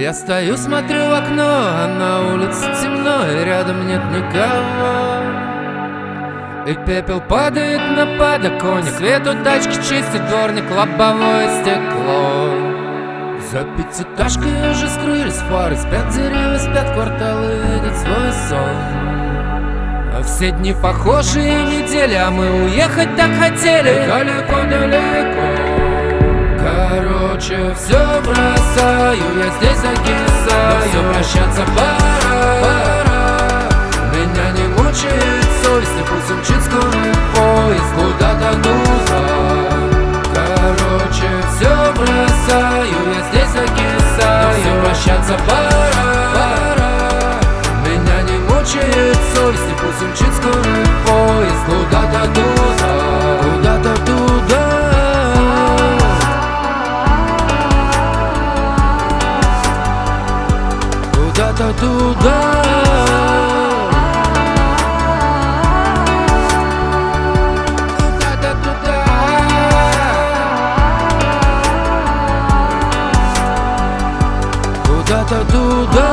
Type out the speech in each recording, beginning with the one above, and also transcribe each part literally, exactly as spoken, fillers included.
Я стою, смотрю в окно, а на улице темно, и рядом нет никого. И пепел падает на подоконник, свет у тачки чистит дворник, лобовое стекло. За пятиэтажкой уже скрылись фары, спят деревья, спят кварталы, видят свой сон. А все дни похожие недели, а мы уехать так хотели далеко-далеко. Короче, все бросаю, я здесь закисаю, все прощаться пора, пора. Меня не мучает совесть, и пусть умчит скорый поезд куда-то туда. Короче, все бросаю, я здесь закисаю, все прощаться пора, пора. Меня не мучает совесть, и пусть умчит скорый поезд куда-то туда, куда-то туда. Куда-то туда. Куда-то туда. Куда-то туда.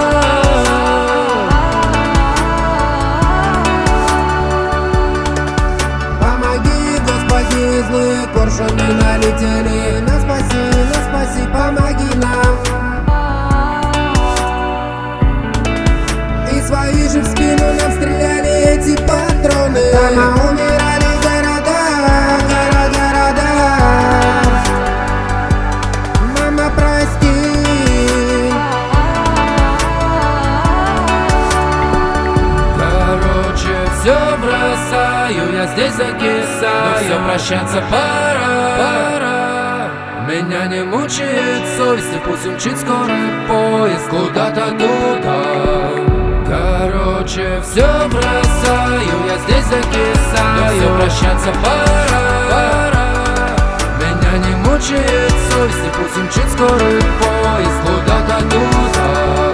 Помоги, Господи, злые коршуны налетели. Нас спаси, нас спаси, помоги нам. Свои же в спину нам стреляли эти патроны. Дома умирали города, города, города. Мама, прости. Короче, все бросаю, я здесь закисаю, все прощаться пора, пора. Меня не мучает совесть, и пусть умчит скорый поезд куда-то туда. Короче, все бросаю, я здесь закисаю, все прощаться пора, пора. Меня не мучает совесть, и пусть умчит скорый поезд куда-то туда.